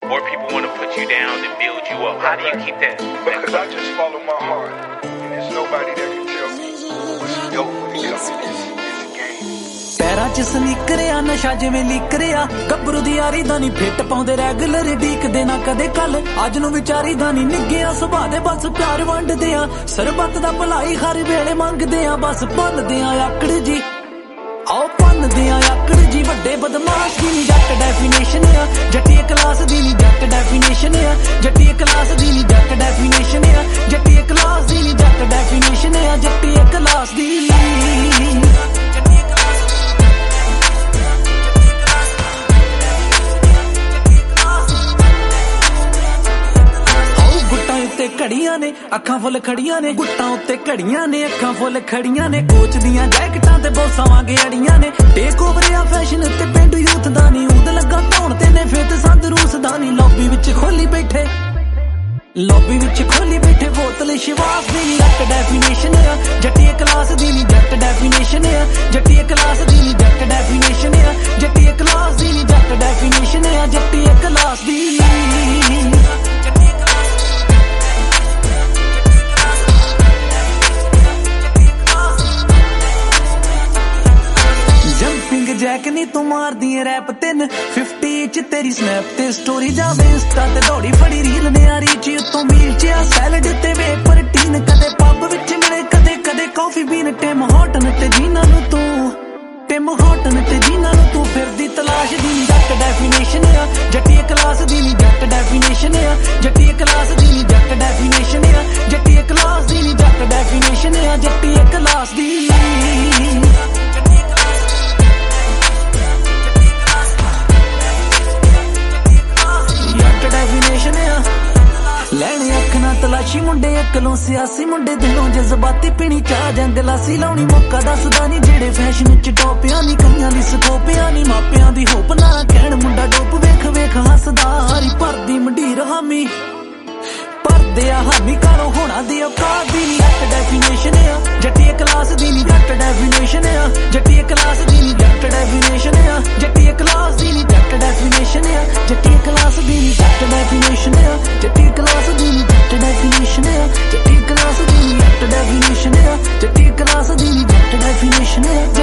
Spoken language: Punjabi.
Or people want to put you down and build you up? How do you keep that? Because I just follow my heart. And there's nobody that can tell me what's dope. It's a game. ਪੈਰਾਂ 'ਚ ਸਨੀਕਰਿਆ ਨਸ਼ਾ ਜਿਵੇਂ ਲੀਕਰਿਆ ਗੱਭਰੂ ਦੀ ਯਾਰੀ ਦਾ ਨਹੀਂ ਫਿੱਟ ਪਾਉਂਦੇ ਰੈਗੂਲਰ ਡੀਕਦੇ ਨਾ ਕਦੇ ਕੱਲ ਅੱਜ ਨੂੰ ਵਿਚਾਰੀ ਦਾ ਨਹੀਂ ਨਿੱਗਿਆ ਸੁਭਾਅ ਦੇ ਬਸ ਪਿਆਰ ਵੰਡਦੇ ਆ ਸਰਬੱਤ ਦਾ ਭਲਾਈ ਹਰ ਵੇਲੇ ਮੰਗਦੇ ਆ ਬਸ ਭੁੱਲਦੇ ਆ ਆਕੜ ਜੀ ਆਓ ਭੰਨਦੇ ਆ ਆਕੜ ਜੀ ਵੱਡੇ ਬਦਮਾਸ਼ ਦੀ ਨੀ ਜੱਟ ਡੈਫੀਨੇਸ਼ਨ ਆ ਜੱਟੀ ਕਲਾਸ ਦੀ ਨੀ ਜੱਟ ਡੈਫੀਨੇਸ਼ਨ ਆ ਜੱਟੀ ਕਲਾਸ ਦੀ ਨੀ ਜੱਟ ਡੈਫੀਨੇਸ਼ਨ ਆ ਜੱਟੀ ਕਲਾਸ ਦੀ ਨੀ ਜੱਟ ਡੈਫੀਨੇਸ਼ਨ ਆ ਜੱਟੀ ਕਲਾਸ ਦੀ ਘੜੀਆਂ ਨੇ ਅੱਖਾਂ ਫੁੱਲ ਖੜੀਆਂ ਨੇ ਗੁੱਟਾਂ ਉੱਤੇ ਘੜੀਆਂ ਨੇ ਅੱਖਾਂ ਫੁੱਲ ਖੜੀਆਂ ਨੇ ਕੋਚ ਦੀਆਂ ਜੈਕਟਾਂ ਤੇ ਬੋਸਾਂ ਵਾਂਗੇ ਅੜੀਆਂ ਨੇ ਟੇਕ ਓਵਰ ਆ ਫੈਸ਼ਨ ਤੇ ਪਿੰਡੂ ਯੂਥ ਦਾ ਨਹੀਂ ਉਦ ਲੱਗਾ ਧੌਣ ਤੇ ਨੇ ਫਿਰ ਸੰਦ ਰੂਸ ਦਾ ਨਹੀਂ ਲੌਬੀ ਵਿੱਚ ਖੋਲੀ ਬੈਠੇ ਬੋਤਲ ਸ਼ਿਵਾਸ ਦੀ ਨੀ ਜੱਟ ਡੈਫੀਨੇਸ਼ਨ ਆ ਜੱਟੀ ਕਲਾਸ ਦੀ ਨੀ ਜੱਟ ਡੈਫੀਨੇਸ਼ਨ ਆ ਜੱਟੀ ਕਲਾਸ ਦੀ ਨੀ ਜੱਟ ਡੈਫੀਨੇਸ਼ਨ ਆ ਜੱਟੀ ਕਲਾਸ ਦੀ ਨੀ ਜੱਟ ਡੈਫੀਨੇਸ਼ਨ ਆ ਜੱਟੀ ਕਲਾਸ ਦੀ ਜੈਕ ਨੀ ਤੂੰ ਮਾਰਦੀ ਏ ਰੈਪ 350 ਚ ਤੇਰੀ ਸਨੈਪ ਤੇ ਸਟੋਰੀ ਜਾਵੇ ਇੰਸਟਾ ਤੇ ਦੌੜੀ ਫੜੀ ਰੀਲ ਨਿਆਰੀ ਚ ਉੱਤੋਂ ਮੀਲ ਚ ਆ ਸੈਲਡ ਤੇ ਵੇ ਪ੍ਰੋਟੀਨ ਕਦੇ ਪੱਬ ਵਿੱਚ ਮਿਲੇ ਕਦੇ ਕਾਫੀ ਬੀਨ ਟਿਮ ਹੌਟਨ ਤੇ ਜਿਨ੍ਹਾਂ ਨੂੰ ਤੂੰ ਫਿਰਦੀ ਤਲਾਸ਼ ਦੀ ਨੀ ਜੱਟ ਡੈਫੀਨੇਸ਼ਨ ਆ ਜੱਟੀ ਕਲਾਸ ਦੀ ਨੀ ਜੱਟ ਡੈਫੀਨੇਸ਼ਨ ਆ ਜੱਟੀ ਕਲਾਸ ਦੀ ਨੀ ਜੱਟ ਡੈਫੀਨੇਸ਼ਨ ਆ ਜੱਟੀ ਕਲਾਸ ਦੀ ਨੀ ਜੱਟ ਡੈਫੀਨੇਸ਼ਨ ਆ ਜੱਟੀ ਕਲਾਸ ਦੀ ਲੈਣੇ ਅੱਖ ਨਾ ਤਲਾਸ਼ੀ ਮੁੰਡੇ ਅਕਲੋਂ ਸਿਆਸੀ ਮੁੰਡੇ ਦਿਲੋਂ ਜਜ਼ਬਾਤੀ ਪੀਣੀ ਚਾਹ ਜਾਂਦੇ ਲਾਸੀ ਲਾਉਣੀ ਮੌਕਾ ਦੱਸਦਾ ਨਹੀਂ ਜਿਹੜੇ ਫੈਸ਼ਨ ਚ ਟੋਪਿਆਂ ਨਹੀਂ ਕਈਆਂ ਦੀ ਸਕੋਪਿਆਂ ਨਹੀਂ ਮਾਪਿਆਂ ਦੀ ਹੋਪ ਨਾ ਕਹਿਣ ਮੁੰਡਾ ਡੋਪ ਵੇਖ ਹੱਸਦਾ ਹਰੀ ਭਰਦੀ ਮੰਡੀਰ ਹਾਮੀ ਭਰਦੇ ਆ ਹਾਮੀ ਕਾਰੋਂ ਹੋਣਾ ਦੀ ਔਕਾਤ ਦੀ ਨੀ ਜੱਟ ਡੈਫੀਨੇਸ਼ਨ ਆ ਜੱਟੀ ਕਲਾਸ ਦੀ ਨੀ ਜੱਟ ਡੈਫੀਨੇਸ਼ਨ ਆ ਜੱਟੀ ਕਲਾਸ ਦੀ ਨੀ ਜੱਟ ਡੈਫੀਨੇਸ਼ਨ ਆ ਜੱਟੀ ਕਲਾਸ ਦੀ ਨੀ ਜੱਟ ਡੈਫੀਨੇਸ਼ਨ ਆ ਜੱਟੀ ਕਲਾਸ ਦੀ ਨੀ ਜੱਟ ਡੈਫੀਨੇਸ਼ਨ ਆ ਜੱਟੀ ਕਲਾਸ ਦੀ ਨੀ ਜੱਟ ਡੈਫੀਨੇਸ਼ਨ ਆ ਜੱਟੀ ਕਲਾਸ ਦੀ ਨੀ ਜੱਟ ਡੈਫੀਨੇਸ਼ਨ ਆ ਜੱਟੀ ਕਲਾਸ ਦੀ ਨੀ ਜੱਟ ਡੈਫੀਨੇਸ਼ਨ ਆ